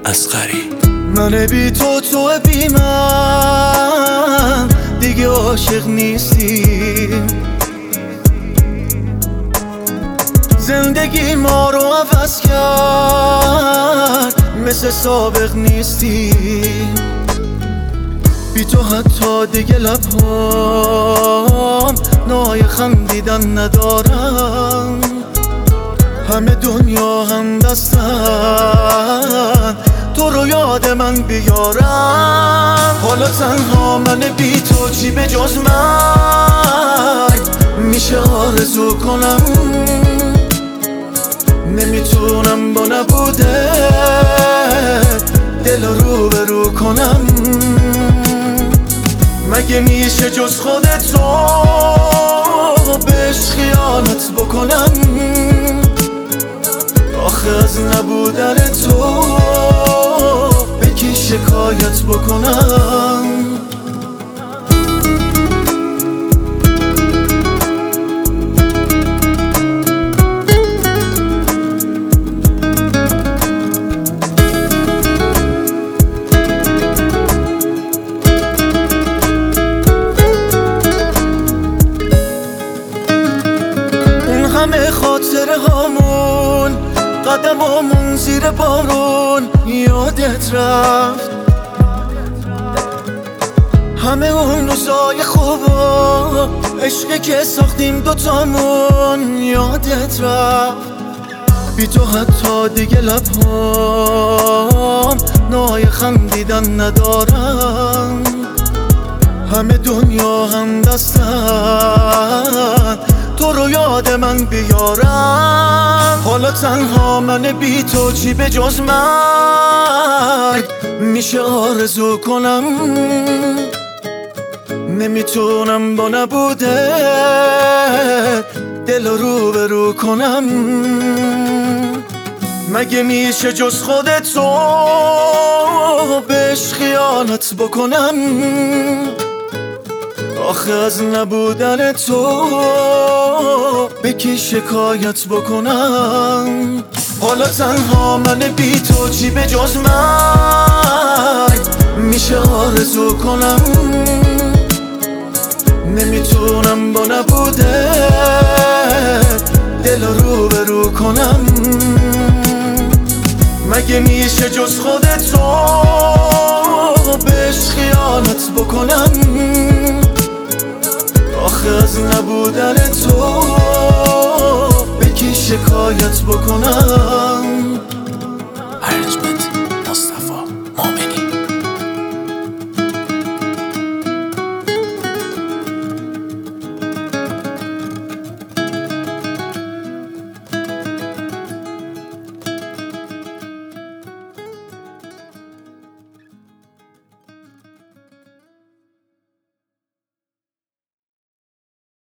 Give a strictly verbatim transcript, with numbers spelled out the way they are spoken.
اصغری. من بی تو تو بی من دیگه عاشق نیستیم، زندگی ما رو عوض کرد، مثل سابق نیستیم. بی تو حتی دیگه لبهام نای خندیدن ندارم، همه دنیا هم دستن تو رو یاد من بیارم. حالا تنها من بی تو چی به جز مرگ میشه آرزو کنم، نمیتونم با نبوده دل رو به رو کنم. مگه میشه جز خودتو بهش خیانت بکنم؟ آخه از نبودن تو به کی شکایت بکنم؟ اون همه خاطره هامون، قدمامون زیر بارون یادت رفت، همه اون روزای خوب و عشقی که ساختیم دوتامون یادت رفت. بی تو حتی دیگه لبهام نای خندیدن ندارم، همه دنیا هم دستن تو رو یاد من بیارم. حالا تنها من بی تو چی به جز مرگ میشه آرزو کنم، نمیتونم با نبوده دل رو به رو کنم. مگه میشه جز خودتو بهش خیانت بکنم؟ آخه از نبودن تو به کی شکایت بکنم؟ حالا تنها من بی تو چی به جز مرگ میشه آرزو کنم، نمیتونم با نبوده دل رو به رو کنم. مگه میشه جز خودتو بهش خیانت بکنم؟ آخه از نبودن تو به کی شکایت بکنم؟